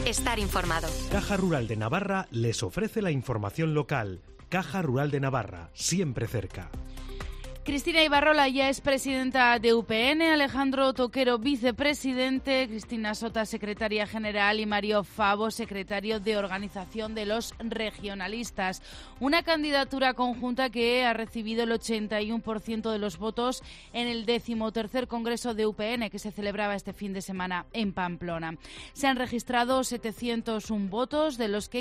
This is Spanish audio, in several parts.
estar informado. Caja Rural de Navarra les ofrece la información local. Caja Rural de Navarra, siempre cerca. Cristina Ibarrola ya es presidenta de UPN, Alejandro Toquero vicepresidente, Cristina Sota secretaria general y Mario Favo secretario de organización de los regionalistas. Una candidatura conjunta que ha recibido el 81% de los votos en el 13º Congreso de UPN que se celebraba este fin de semana en Pamplona. Se han registrado 701 votos, de los que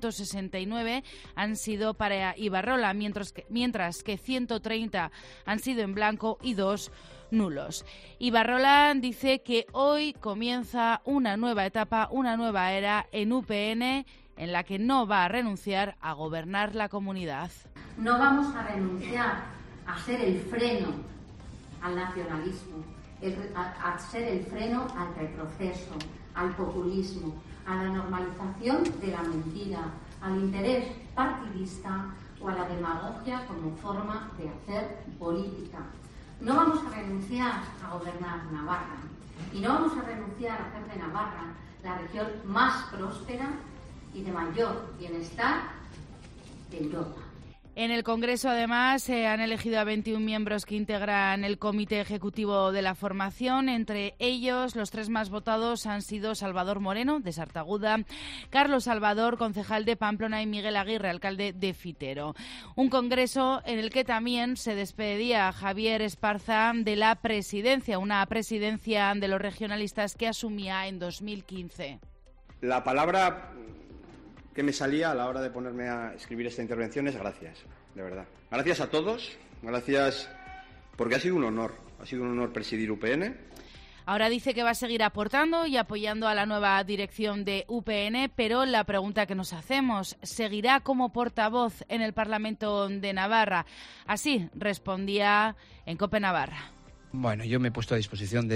569 han sido para Ibarrola, mientras que 130 han sido en blanco y 2 nulos. Ibarrola dice que hoy comienza una nueva etapa, una nueva era en UPN en la que no va a renunciar a gobernar la comunidad. No vamos a renunciar a ser el freno al nacionalismo, a ser el freno al retroceso, al populismo, a la normalización de la mentira, al interés partidista o a la demagogia como forma de hacer política. No vamos a renunciar a gobernar Navarra y no vamos a renunciar a hacer de Navarra la región más próspera y de mayor bienestar de Europa. En el Congreso, además, se han elegido a 21 miembros que integran el Comité Ejecutivo de la Formación. Entre ellos, los 3 más votados han sido Salvador Moreno, de Sartaguda, Carlos Salvador, concejal de Pamplona, y Miguel Aguirre, alcalde de Fitero. Un Congreso en el que también se despedía a Javier Esparza de la presidencia, una presidencia de los regionalistas que asumía en 2015. La palabra que me salía a la hora de ponerme a escribir esta intervención es gracias, de verdad. Gracias a todos, gracias porque ha sido un honor presidir UPN. Ahora dice que va a seguir aportando y apoyando a la nueva dirección de UPN, pero la pregunta que nos hacemos, ¿seguirá como portavoz en el Parlamento de Navarra? Así respondía en COPE Navarra. Bueno, yo me he puesto a disposición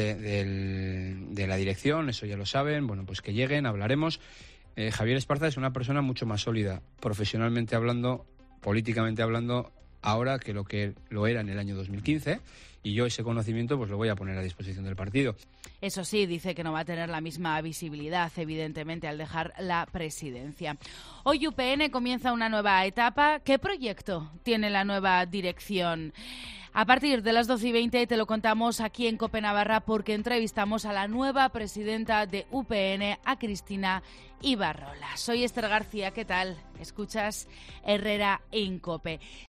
de la dirección, eso ya lo saben, bueno, pues que lleguen, hablaremos. Javier Esparza es una persona mucho más sólida, profesionalmente hablando, políticamente hablando, ahora que lo era en el año 2015, y yo ese conocimiento pues lo voy a poner a disposición del partido. Eso sí, dice que no va a tener la misma visibilidad, evidentemente, al dejar la presidencia. Hoy UPN comienza una nueva etapa. ¿Qué proyecto tiene la nueva dirección? A partir de las 12:20 te lo contamos aquí en COPE Navarra, porque entrevistamos a la nueva presidenta de UPN, a Cristina Ibarrola. Soy Esther García, ¿qué tal? Escuchas Herrera en COPE.